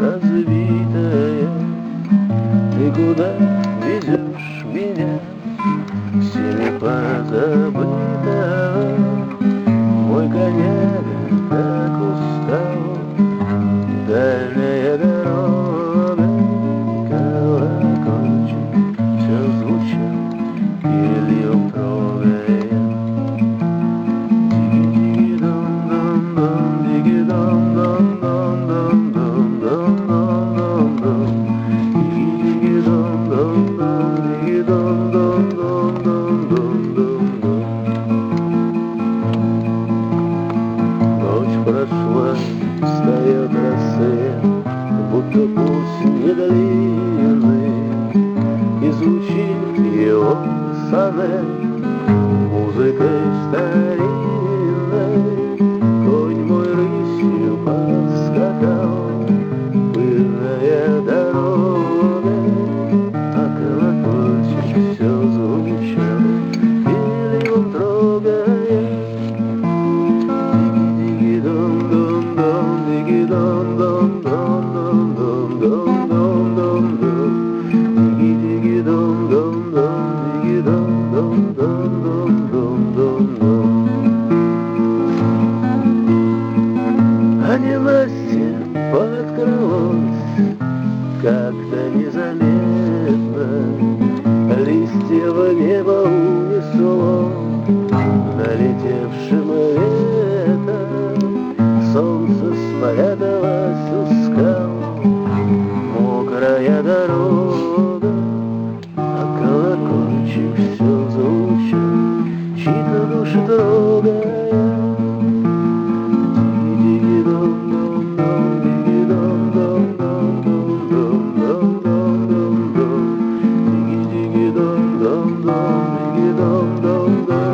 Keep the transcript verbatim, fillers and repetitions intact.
разбитая. Ты куда везешь меня, всеми позабытого? Мой коняга так устал, дальняя дорога, колокольчик все звучал, елью трогая. Диги-дон-дон-дон, диги-дон-дон-дон-дон-дон-дон-дон-дон-дон, диги-дон-дон-дон, диги-дон-дон-дон-дон-дон-дон. Ночь прошла, встает рассвет, будто путь недлинный, и звучит его сонет музыкой старинной. Конь мой рысью поскакал, пыльная дорога, а колокольчик все звучал, перьям трогая. Диги-диги-дон-дон-дон, диги-дон-дон-дон-дон-дон-дон-дон-дон-дон, диги-диги-дон-дон-дон, диги-дон-дон-дон-дон-дон-дон. А ненастье подкрылось как-то незаметно, листья в небо унесло налетевшим ветром. Солнце спряталось у скал, мокрая дорога, а колокольчик все звучал, чьи-то души трогая. Диги-диги-дон-дон-дон, диги-дон-дон-дон-дон-дон-дон, диги-диги-дон-дон-дон, диги-дон-дон-дон.